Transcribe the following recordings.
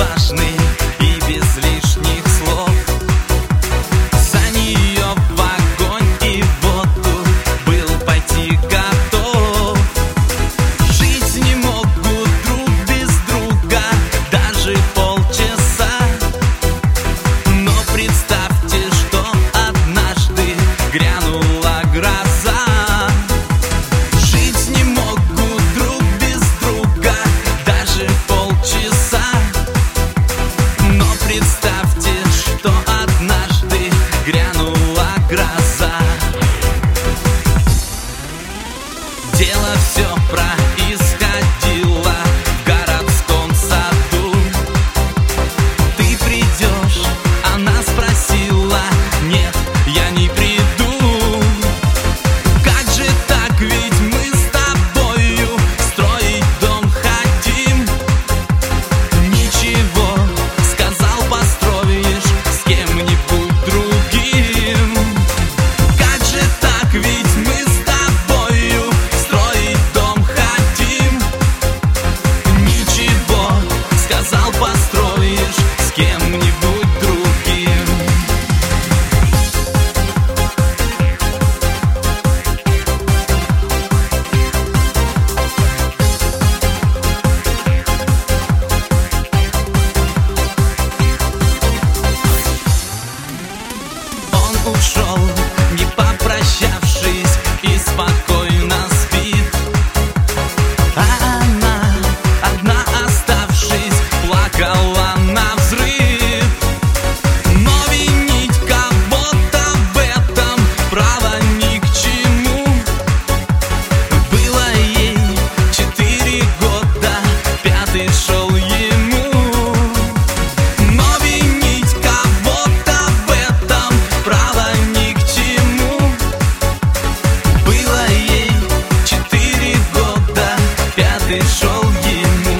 отважный и без лишних слов. За нее в огонь и в воду был пойти готов. Жить не могут друг без друга даже полчаса. Но представьте, что однажды грянула гроза. Жить не могут друг без друга даже полчаса. Но представьте, что однажды грянула гроза. Дело все происходило в городском саду. Ты придешь? Она спросила. Нет, я не приду. Как же так, ведь мы с тобою строить дом хотим. Ничего, сказал, построишь с кем-нибудь другим. Как же так, ведь мы с тобою строить дом хотим. Ничего, сказал, построишь с кем-нибудь другим. Он ушел, не попрощавшись, и спокойно спит. А она, одна оставшись, плакала навзрыд. Но винить кого-то в этом право ни к чему. Было ей 4 года, 5-й шел ему. Но винить кого-то в этом право ни к чему. Было ей 4 года, 5-й шел ему.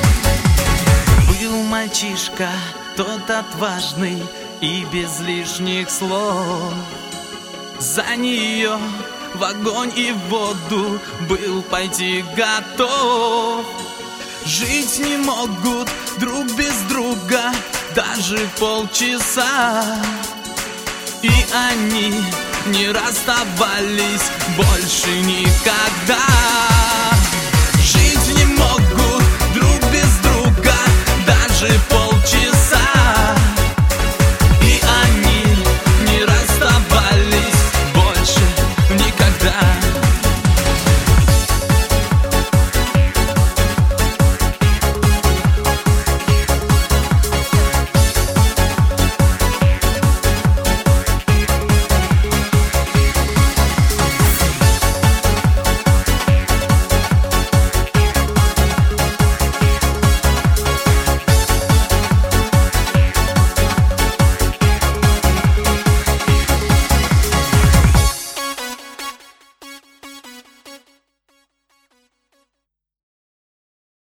Был мальчишка тот отважный и без лишних слов. За нее в огонь и в воду был пойти готов. Жить не могут друг без друга даже полчаса. И они не расставались больше никогда.